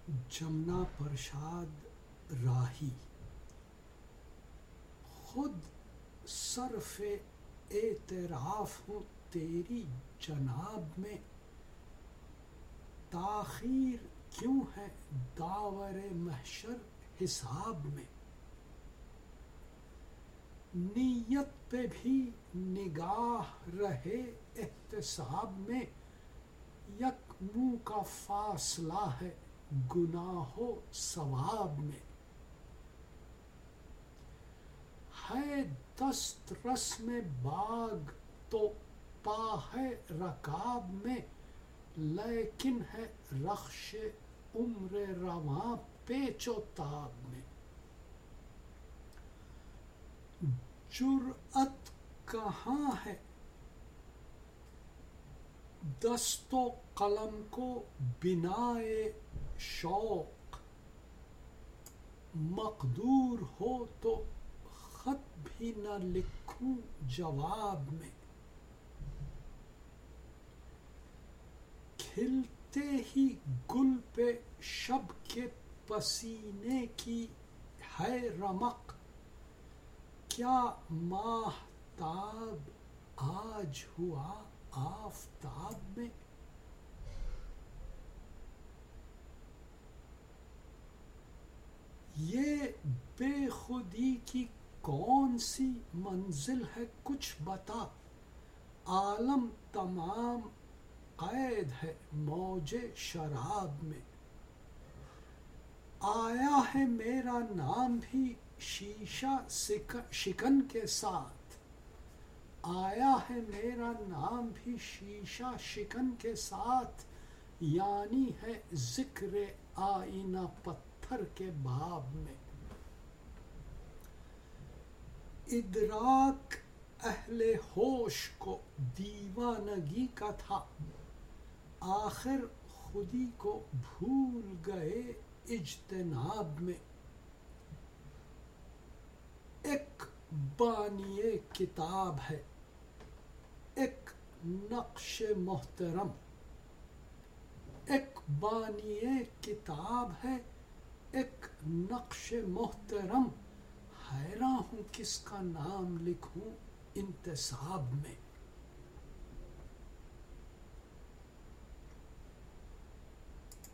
جمنا پرشاد راہی خود صرف اعتراف ہوں تیری جناب میں، تاخیر کیوں ہے داور محشر حساب میں؟ نیت پہ بھی نگاہ رہے احتساب میں، یک منہ کا فاصلہ ہے گناہ و ثواب میں۔ ہے دست رسم باغ تو پا ہے رکاب میں، لیکن ہے رخش عمر رواں پیچ و تاب میں۔ جرأت کہاں ہے دست و قلم کو بنائے شوق، مقدور ہو تو خط بھی نہ لکھوں جواب میں۔ کھلتے ہی گل پہ شب کے پسینے کی ہے رمق، کیا ماہتاب آج ہوا آفتاب میں؟ یہ بے خودی کی کون سی منزل ہے کچھ بتا، عالم تمام قید ہے موج شراب میں۔ آیا ہے میرا نام بھی شیشہ شکن کے ساتھ، آیا ہے میرا نام بھی شیشہ شکن کے ساتھ، یعنی ہے ذکر آئینہ پتھر کے باب میں۔ ادراک اہل ہوش کو دیوانگی کا تھا، آخر خودی کو بھول گئے اجتناب میں۔ ایک بانی کتاب ہے ایک نقش محترم، ایک بانی کتاب ہے ایک نقش محترم، حیراں ہوں کس کا نام لکھوں انتساب میں۔